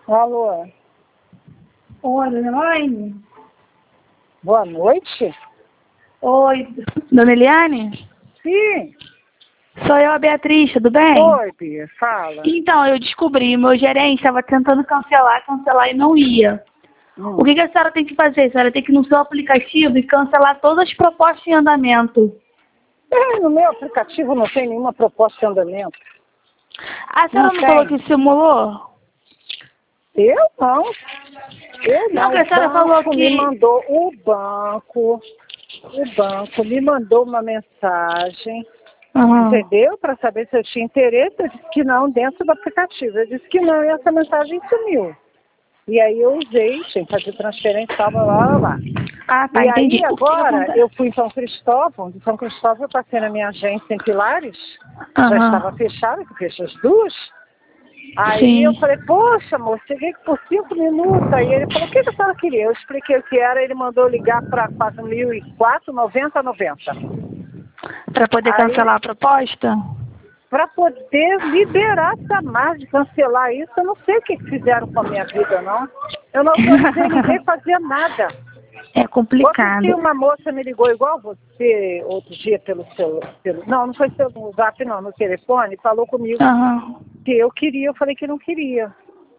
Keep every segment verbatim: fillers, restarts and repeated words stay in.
Alô? Oi, dona Elaine? Boa noite? Oi, dona Eliane? Sim. Sou eu, a Beatriz, tudo bem? Oi, Bia, fala. Então, eu descobri, meu gerente estava tentando cancelar, cancelar e não ia. Hum. O que, que a senhora tem que fazer? A senhora tem que ir no seu aplicativo e cancelar todas as propostas em andamento. É, no meu aplicativo não tem nenhuma proposta de andamento. A senhora não, Não falou tem. que simulou? Eu não. Eu Não, não. que a O senhora falou banco me que... mandou, o banco, o banco me mandou uma mensagem, Uhum. entendeu? Para saber se eu tinha interesse. Eu disse que não dentro do aplicativo. Eu disse que não e essa mensagem sumiu. E aí eu usei, tinha que fazer transferência, tal, blá, blá, blá, blá. Ah, tá, E entendi. aí O que que agora acontece? eu fui em São Cristóvão, de São Cristóvão eu passei na minha agência em Pilares, já Aham. estava fechada, que fecha as duas. Aí Sim. eu falei, poxa, amor, cheguei por cinco minutos. Aí ele falou, o que, que a senhora queria? Eu expliquei o que era, ele mandou ligar para quatro mil e quatro, noventa, noventa. Para poder Aí, cancelar a proposta? para poder liberar essa margem, cancelar isso, eu não sei o que que fizeram com a minha vida, não. Eu não autorizei ninguém a fazer nada. É Outro complicado. dia uma moça me ligou igual você, outro dia pelo seu, pelo, não, não foi pelo zap não, no telefone, falou comigo Aham. que eu queria, eu falei que não queria.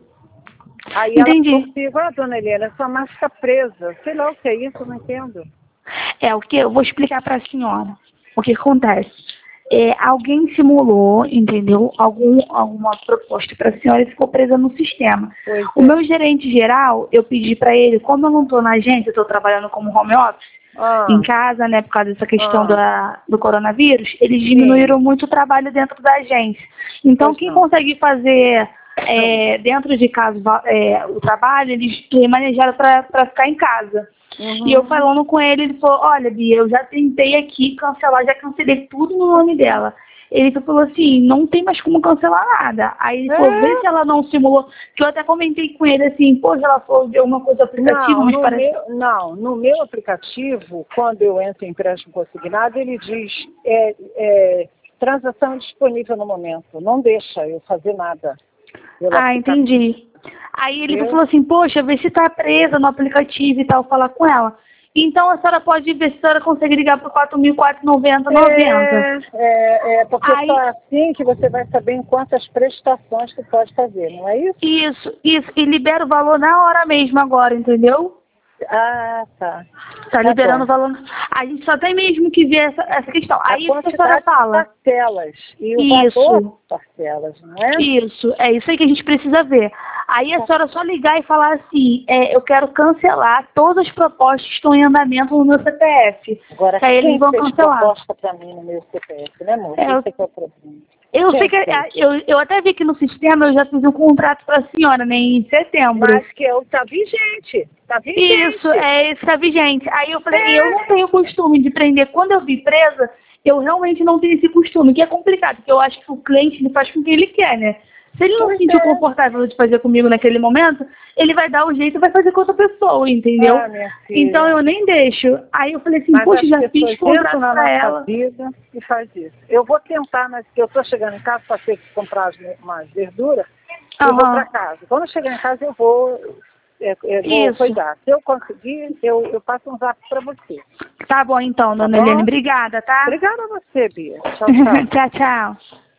Aí ela falou Entendi. comigo, ah, dona Helena, sua máscara fica presa. Sei lá o que é isso, eu não entendo. É, o que eu vou explicar para a senhora. O que acontece? É, alguém simulou, entendeu? Algum, alguma proposta para a senhora e ficou presa no sistema. Pois O é. meu gerente geral, eu pedi para ele, como eu não estou na agência, eu estou trabalhando como home office, Ah, em casa, né, por causa dessa questão ah, da, do coronavírus, eles sim, diminuíram muito o trabalho dentro da agência. Então, pois quem não. consegue fazer é, dentro de casa é, o trabalho, eles remanejaram para ficar em casa. E eu Uhum. falando com ele, ele falou, olha, Bia, eu já tentei aqui cancelar, já cancelei tudo no nome dela. Ele falou assim, não tem mais como cancelar nada. Aí ele falou, vê É, se ela não simulou. Que eu até comentei com ele assim, poxa, ela falou de alguma coisa do aplicativo, não, mas no parece... meu, não, no meu aplicativo, quando eu entro em empréstimo consignado, ele diz é, é, transação disponível no momento. Não deixa eu fazer nada pelo Ah, aplicativo. entendi. Aí ele Eu, falou assim, poxa, vê se tá presa no aplicativo e tal, falar com ela. Então a senhora pode ver se a senhora consegue ligar para quatro mil quatrocentos e noventa, noventa. É, é, é, porque só Aí, é assim que você vai saber em quantas prestações você pode fazer, não é isso? isso, isso, e libera o valor na hora mesmo agora, entendeu? Ah, tá. Tá Tá liberando bom. o valor. A gente só tem mesmo que ver essa, essa questão. A Aí o que a senhora quantidade de fala? parcelas e o valor Isso, das parcelas, não é? isso, é isso aí que a gente precisa ver. Aí a Tá. senhora só ligar e falar assim, é, eu quero cancelar todas as propostas que estão em andamento no meu C P F. Agora, Que aí eles quem vão fez cancelar. proposta para mim no meu C P F, né, amor? É, Esse eu, é que é o problema. eu sei Quem que fez? é, eu, eu até vi que no sistema eu já fiz um contrato para a senhora, né, em setembro. Mas que eu tá vigente, tá Isso, vigente. é esse que é vigente. Aí eu falei, eu não É. tenho costume de prender. Quando eu vi presa, eu realmente não tenho esse costume, que é complicado, porque eu acho que o cliente ele faz com o que ele quer, né? Se ele não se Pois sentiu é. confortável de fazer comigo naquele momento, ele vai dar o jeito e vai fazer com outra pessoa, entendeu? Ah, minha Então filha. eu nem deixo. Aí eu falei assim, Mas poxa, as já fiz pessoas entram contrato na pra nossa ela. vida e faz isso. Eu vou tentar, mas que eu estou chegando em casa para ter que comprar as, umas verduras, eu vou para Aham, casa. Quando eu chegar em casa, eu vou, eu, eu vou isso. cuidar. Se eu conseguir, eu, eu passo um zap para você. Tá bom então, Tá dona Helene. bom? Obrigada, tá? Obrigada a você, Bia. Tchau, tchau. Tchau, tchau.